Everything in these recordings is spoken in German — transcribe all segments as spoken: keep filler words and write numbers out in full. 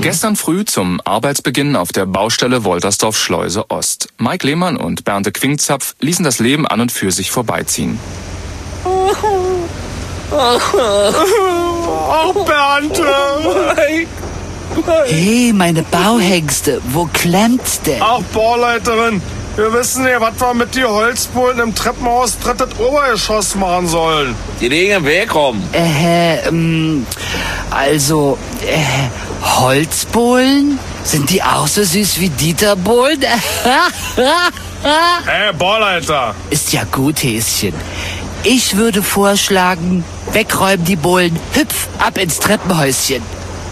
Gestern früh zum Arbeitsbeginn auf der Baustelle Woltersdorf-Schleuse Ost. Mike Lehmann und Bernte Quinkzapf ließen das Leben an und für sich vorbeiziehen. Oh, Bernte! Hey, meine Bauhengste, wo klemmt's denn? Ach, Bauleiterin, wir wissen ja, was wir mit die Holzbohlen im Treppenhaus drittes Obergeschoss machen sollen. Die liegen im Weg rum. Äh, ähm, also, äh, Holzbohlen? Sind die auch so süß wie Dieterbohlen? Hey, Bauleiter! Ist ja gut, Häschen. Ich würde vorschlagen, wegräumen die Bohlen, hüpf ab ins Treppenhäuschen.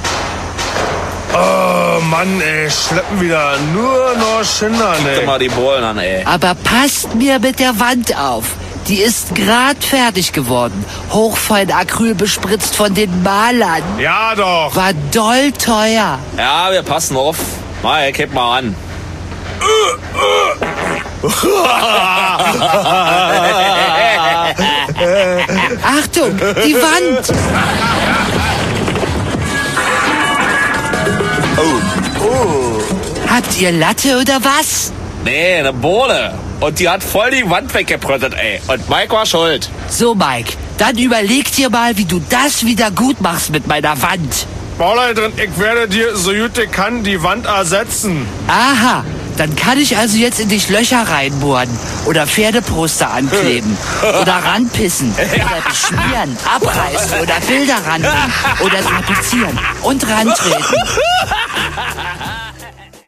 Oh, Mann, ey, schleppen wieder nur noch Schindern, ey. Guck mal die Bohlen an, ey. Aber passt mir mit der Wand auf. Die ist grad fertig geworden. Hochfein Acryl bespritzt von den Malern. Ja, doch. War doll teuer. Ja, wir passen auf. Mike, heb mal an. Achtung, die Wand. Oh. Oh. Habt ihr Latte oder was? Nee, eine Bohle. Und die hat voll die Wand weggebröttet, ey. Und Mike war schuld. So, Mike, dann überleg dir mal, wie du das wieder gut machst mit meiner Wand. Bauleiterin, ich werde dir, so gut ich kann, die Wand ersetzen. Aha, dann kann ich also jetzt in dich Löcher reinbohren oder Pferdeposter ankleben oder ranpissen oder beschmieren, abreißen oder Bilder ranhängen oder tapezieren und rantreten.